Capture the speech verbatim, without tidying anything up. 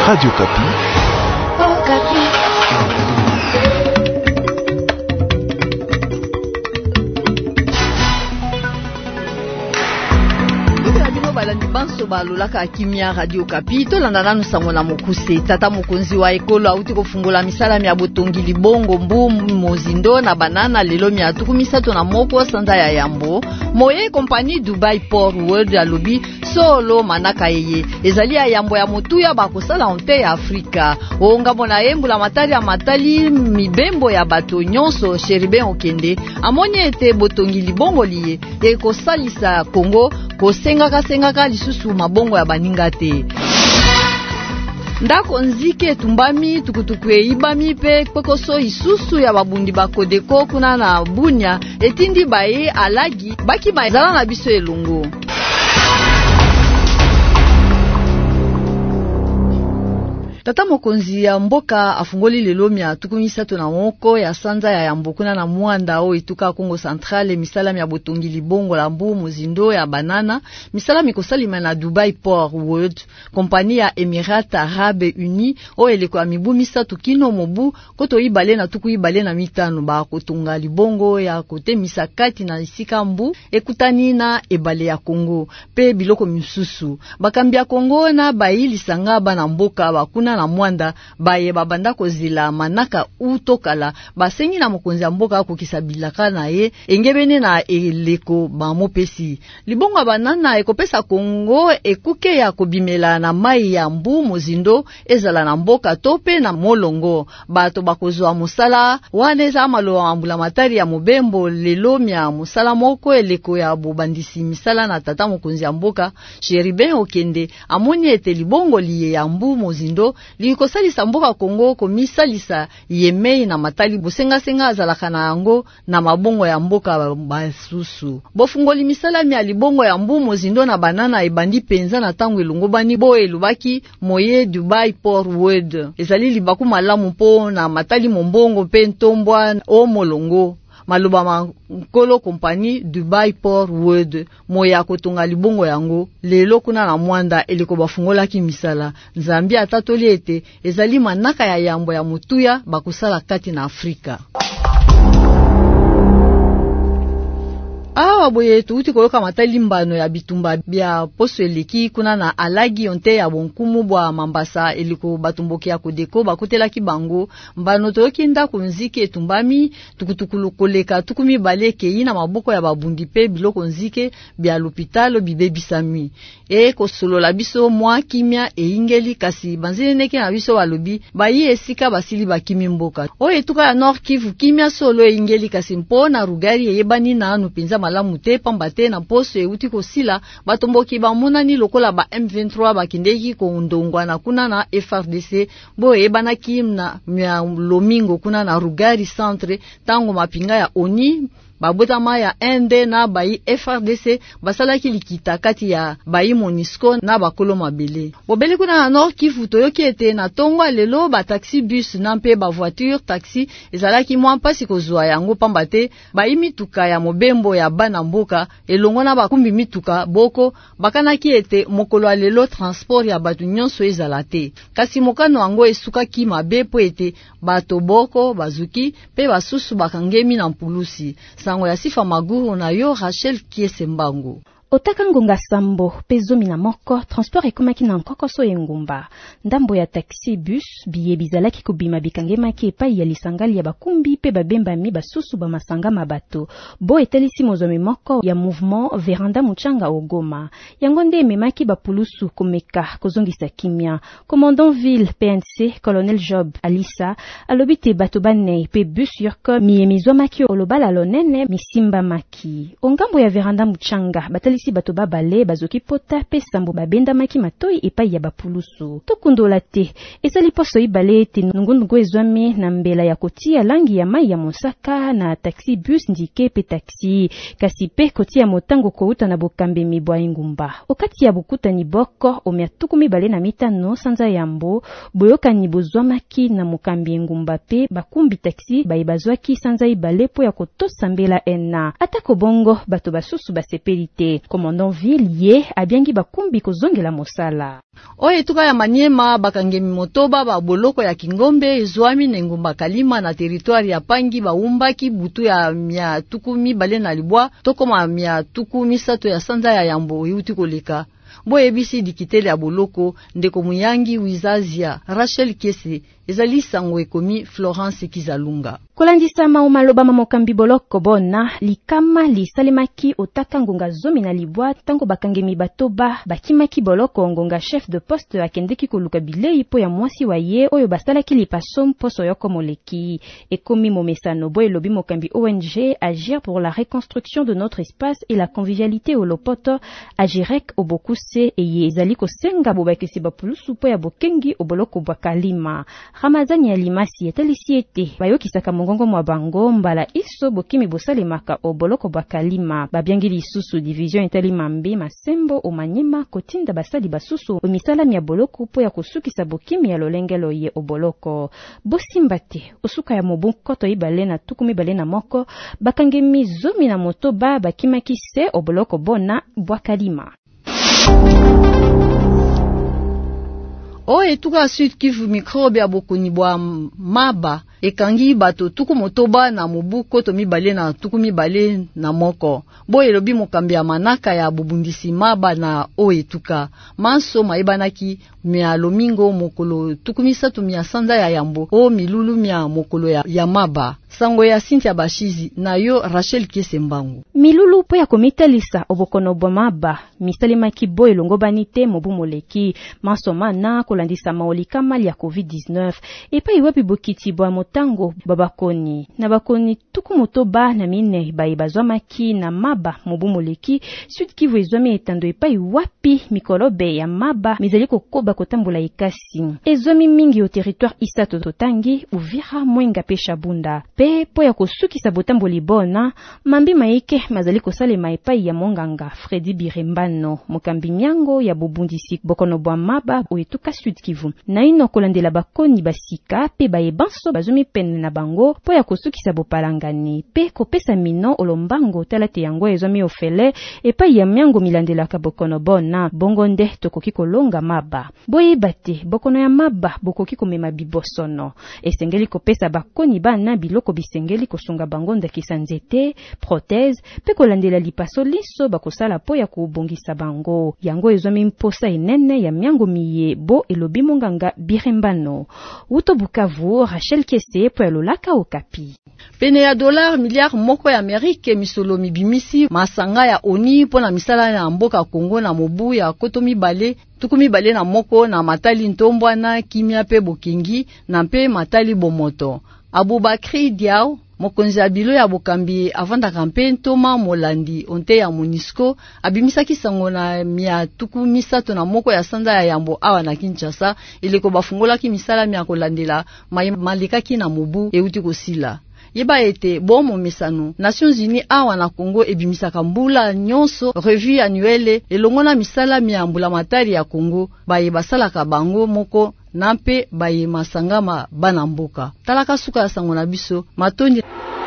Radio Kapi. Oh, Kapi. Balandi banso balolaka kimia Radio Kapi to landa nanu sango na mokuse tata mokonzi wa ekolo auti kofungola misala ya botongi libongo mbu mozindo na banana lelo mi atuku misato na moko sanda ya yambo moye compagnie Dubai Port World ya lobi solo manaka yeye ezali ya yambo ya motuya bakosala onte ya Afrika onga mona embula matali ya matali mibembo ya bato nyonso Cheriben Okende amonye ete botongi libongo liye ekosalisa Kongo kosenga kasenga ka lisusu mabongo ya baninga te ndako nzike tumbami tukutuku ibami pe kokoso isusu ya babundi bakodeko kuna na bunya etindi baye alagi baki bazala na biso elongo. Tata mokonzi ya mboka afungoli lelo mia tukumisato na moko ya sanza ya yambokuna na muanda o ituka Kongo Centrale misala ya botongi libongo la mbu muzindo ya banana misala mikosalima na Dubai Port World kompani ya Emirates Arabes Unis o eleko mibu misatu kino mobu koto ibale na tuku ibale na mitano ba kotunga libongo ya kote misakati na isika mbu ekutani na ebale ya Kongo pe biloko misusu bakambia Kongo na baili sanga bana mboka bakuna na mwanda baye babanda kozila manaka utokala basengi na mokonzi ya mboka kokisabilaka na ye engebene na eleko bamopesi libongo banana ekopesa Kongo ekuke ya kobimela na mai ya mbu mozindo ezala na mboka tope na molongo bato bakozwa musala waneza malo ambula matari ya mobembo lelo mia musala moko eleko ya bobandisi misala na tata mokonzi ya mboka Cheriben Okende amoni ete libongo liye ya mbu mozindo likosalisa mboka Kongo komisalisa yemei na matali bosenga senga azalaka na yango na mabongo ya mboka basusu bofungoli misala mi libongo ya mbu mozindo na banana ebandi penza na tango elongo bani bo elubaki moye Dubai Port World ezali libaku malamu po na matali mombongo pe ntombwa o molongo maluba makolo kompani Dubai Port World moya kotonga libongo yango lelo kuna na mwanda eliko bafungola ki misala nzambi atatoli ete ezali manaka ya yambo ya mutuya bakusala kati na Afrika. Awa boye tuuti koloka matali mbano ya bitumba bia poso eleki kuna na alagi onte ya bonkumu bwa mambasa eliko batumboki ya kodeko bakotela ki bango mbano toyoki ndako nzike etumbami tukutukulu koleka tukumi baleke ina maboko ya babundi pe biloko nzike bia l'hôpital bibebisami e kosolola biso mwa kimia eingeli kasi banzeneke na biso balobi bayi esika basili bakimi mboka o etuka ya Nord Kivu kimia solo eingeli kasi mpona rugari eyebani na anu pinza malamu te pambate na poso euti kosila batomboki bamonani lokola ba M vingt-trois bakindeki kondongwa na kuna na F R D C bo ebanaki na mya lomingo kuna na rugari centre tango mapinga ya oni babotama ya Inde na bayi F R D C basalaki likita kati ya bayi Monisco na bakolo mabele bobele kuna na Nord Kivu toyoki ete na tongwa lelo ba taxi bus na mpe ba voiture taxi ezalaki mwa mpasi kozwa yango pambate bayi mituka ya mobembo ya bana mboka elongo na bakumbi mituka boko bakanaki ete mokolo lelo transport ya batu nyonso ezala te kasi mokano yango esukaki mabe po ete bato boko bazuki pe basusu bakangemi na mpulusi sango ya Sifa Maguru na yo Rachel Kiesembango. Otaka ngonga sambo pezomi na moko transport ekomaki na nkokoso engumba ndambo ya taxi bus biye bizalaki kubima bikangemaki epai ya lisangali ya bakumbi pe babembami basusu ba masanga mabato bo etelisi mozomi moko ya mouvement Veranda Muchanga Ogoma yango nde ememaki bapulusu komeka kozongisa kimia commandant ville P N C colonel Job Alisa alobite bato banei pe bus yorko miyemizwamaki olobala lonene misimba maki ongambo ya Veranda Muchanga batali si bato babale bazoki pota pe sambo babenda maki matoi epai ya bapulusu tokundola te esali poso ibale ete ngungu ezwami na mbela ya kotia langi ya mai ya mosaka na taxi bus ndike pe taxi kasi pe kotia motango kouta na bokambe mibwa ingumba okati ya bukuta ni boko omia tukumi bale na mitano sanza yambo boyoka ni bozwamaki na mokambi ingumba pe bakumbi taxi baibazwaki sanza ibale po ya kotosa mbela ena atako bongo bato basusu basepelite Commandant ville ye abiangi bakumbi kozongela mosala. Oyo etuka ya Maniema bakangemi motoba ba boloko ya Kingombe ezwami na ngumba Kalima na territoire ya Pangi baumbaki butu ya mia tukumi bale na libwa tokoma mia tukumi sato ya sanza ya Yambo yuti koleka. Bo ebisi dikitele ya boloko ndeko muyangi wizazia Rachel Kese ezali sango ekomi Florence Kizalunga. Kolandisa maumaloba mamokambi boloko bona likama lisalemaki otaka ngonga zomi na libwa tango bakangemi batoba bakimaki boloko ngonga chef de poste akendeki koluka bilei po ya mwasi wa ye oyo basalaki lipasom poso yoko moleki ekomi momesano bo elobi mokambi O N G Agir pour la reconstruction de notre espace et la convivialité au Lopoto Agirek obokuse eye ezali kosenga bobakisi bapulusu po ya bokengi oboloko bwa Kalima. Ramazani ya limasi etalisi ete bayokisaka mongongo mwa bango mbala iso bokimi bosalemaka oboloko bwa Kalima. Babiangili isusu division etali mambe masembo o Maniema kotinda basali basusu omisala mia boloko po ya kosukisa bokimi ya lolengelo ye oboloko. Bosimbate osuka ya mobu koto ibale na tukumi bale na moko bakangemi zomi na motoba bakimaki se oboloko bona bwa Kalima. O etuka Sud Kivu microbe ya bokoni bwa maba ekangi bato tuku motoba na mobu koto mibale na tuku mibale na moko. Bo elobi mokambi ya manaka ya bubundisi maba na o etuka. Manso maibanaki mia lomingo mokolo tuku misatu mia sanza ya Yambo o milulu mia mokolo ya, ya maba. Sango ya Cynthia Bashizi na yo Rachel Kese Mbangu. Milulu po ya komitalisa obokono bwa maba misalemaki bo elongo banite mobu moleki manso mana kolandisa maolika mali ya covid dix-neuf epa iwapi bokiti bwa motango babakoni na bakoni tuku motoba na mine bayi bazwamaki na maba mobu moleki Sud Kivu ezwami etando epa iwapi mikolobe ya maba mizali kokoba kotambola ikasi ezwami mingi o territoire Isato Totangi Uvira Mwenga pe Shabunda pe po ya kosukisa botamboli bona mambi maike mazali kosalema epai ya monganga Fredi Birembano mokambi nyango ya bobundisi bokono bwa maba oetuka Sud Kivu na ino kolandela bakoni basika pe bayebanso bazumi pene na bango po ya kosukisa bopalangani pe kopesa mino olombango talate yango ezwami ofele epai ya miango milandelaka bokono bona bongo nde tokoki kolonga maba boye bate bokono ya maba bokoki komema bibosono esengeli kopesa bakoni bana biloko bisengeli kosunga bango ndakisa nzete prothèse pe kolandela lipaso liso bakosala po ya kubongisa bango yango ezwami mposa enene ya miango miye bo elobi monganga Birembano. Uto Bukavu Rachel Kese po elolaka Okapi. Pene ya dollar miliard moko ya Amerike misolo mibimisi masanga ya oni pona misala na mboka Kongo na mobu ya koto mibale tuku mibale na moko na matali ntombwana kimia pe bokingi na pe matali bomoto. Aboubakri Diao mokonzi ya bilo ya bokambi avanda kampe ntoma molandi onte ya Monisco abimisaki sango na mia tuku misato na moko ya sanza ya Yambo awa na Kinshasa ileko bafungolaki misala mia kolandela malikaki na mobu euti kosila. Yeba ete bomo misano Nations Unies awa na Congo ebimisaka mbula nyonso revue annuelle elongona misala mia mbula matari ya Congo baye basalaka bango moko nampe baye masangama bana mboka talaka suka ya sango na biso matondi.